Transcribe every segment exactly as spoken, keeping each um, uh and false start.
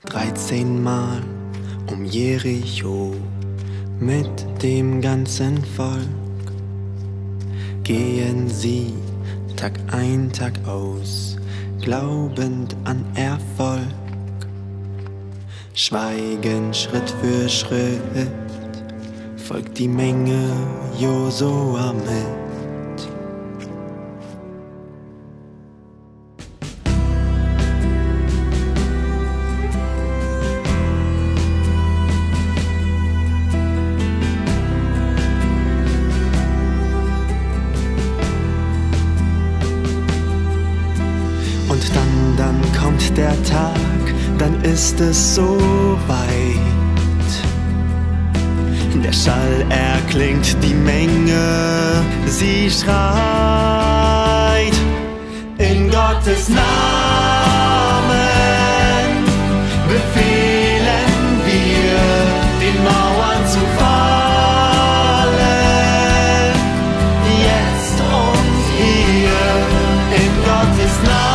Dreizehnmal um Jericho mit dem ganzen Volk gehen sie Tag ein, Tag aus, glaubend an Erfolg. Schweigen Schritt für Schritt, folgt die Menge Josua mit. Und dann, dann kommt der Tag, dann ist es so weit. Der Schall erklingt, die Menge, sie schreit. In Gottes Namen befehlen wir, den Mauern zu fallen. Jetzt und hier, in Gottes Namen.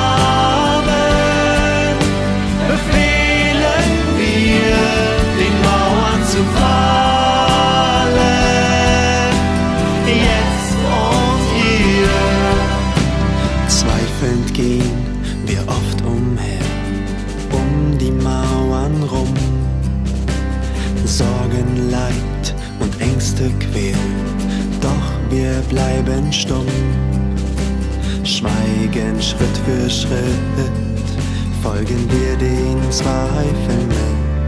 Zweifelnd gehen wir oft umher, um die Mauern rum. Sorgen, Leid und Ängste quälen, doch wir bleiben stumm. Schweigen Schritt für Schritt, folgen wir den Zweifeln mit.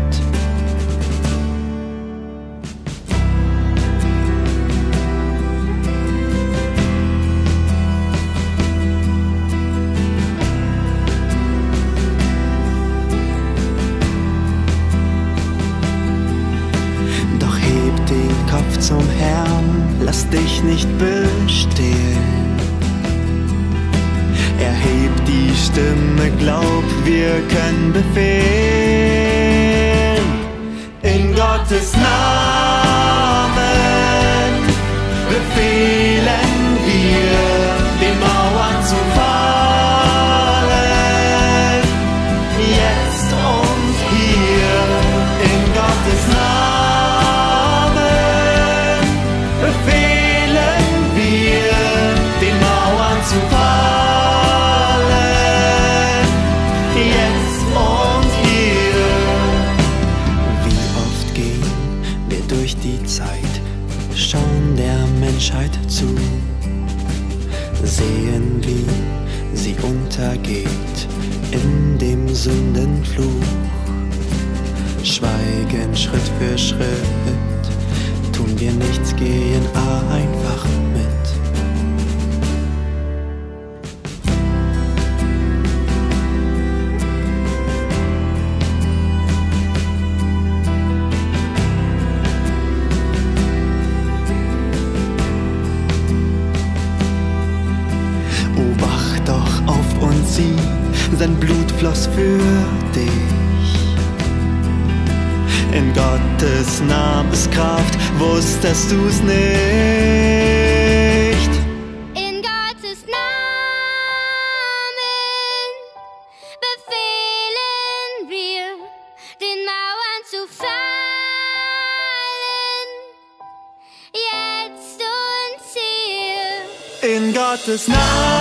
Kopf zum Herrn, lass dich nicht bestehlen. Erheb die Stimme, glaub, wir können befehlen. In Gottes Namen befehlen wir, den Mauern zu fallen. Jetzt und hier, in Gottes Namen. Zu fallen, jetzt und hier. Wie oft gehen wir durch die Zeit, schauen der Menschheit zu, sehen, wie sie untergeht in dem Sündenfluch. Schweigen Schritt für Schritt, tun wir nichts, gehen einfach mit. Obacht doch auf uns, sieh, sein Blut floss für dich. In Gottes Namen ist Kraft, wusstest du's nicht? In Gottes Namen befehlen wir, den Mauern zu fallen. Jetzt und hier. In Gottes Namen